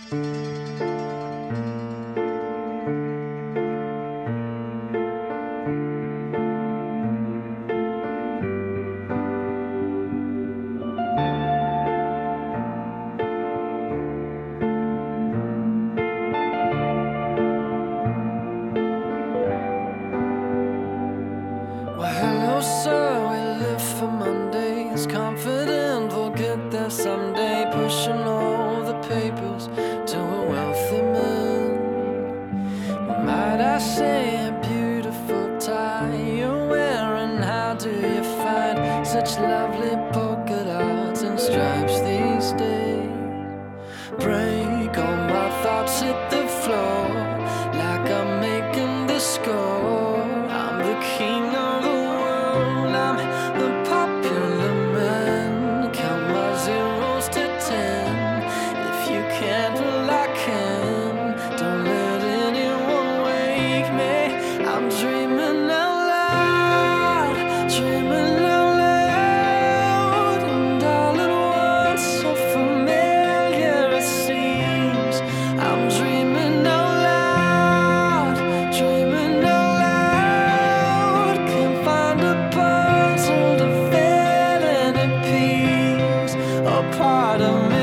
Well, hello, sir, we live for Mondays, confident we'll get there someday, pushing all the papers to a wealthy man. Well, might I say a beautiful tie you're wearing? How do you find such lovely polka dots and stripes these days? Break all my thoughts, hit the floor like I'm making the score. I'm the king of the world, I'm the popular man. Count my zeros to 10. If you can't, well, I can. Don't let anyone wake me. I'm dreaming out loud, dreaming out loud, and all at once so familiar it seems. I'm dreaming out loud, dreaming out loud. Can't find a puzzle to fit any piece or part of me.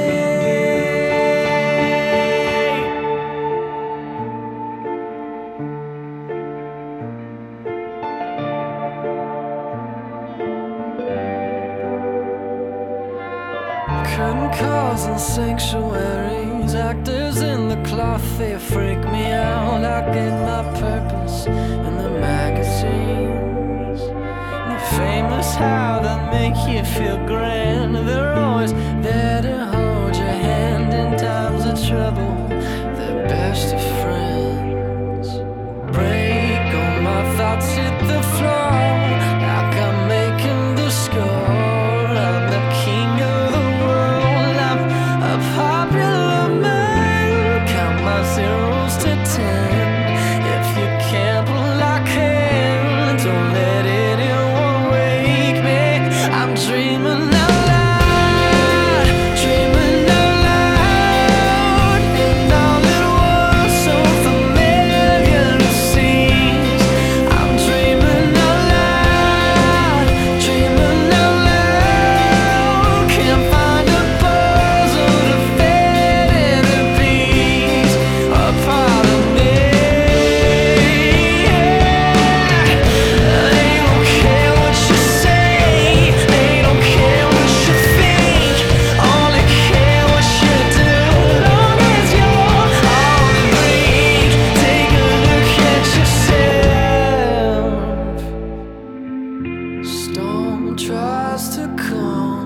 Curtain calls and sanctuaries, actors in the cloth, they freak me out. I get my purpose in the magazines. The famous how that make you feel grand. They're always there to hold your hand in times of trouble. The best of friends. Break all my thoughts, hit the floor like I'm making the score. I'm the king of the world, I'm a popular man. Count my zeros to 10. If you can't, well, I can. Don't let anyone wake me. I'm dreaming out loud, dreaming out loud, and all it was so familiar it seems. I'm dreaming out loud, dreaming out loud. Can't find a puzzle to fit in a piece or part of me. They don't care what you say, they don't care what you think, only care what you do. Long as you're on the brink, take a look at yourself. Storm tries to come.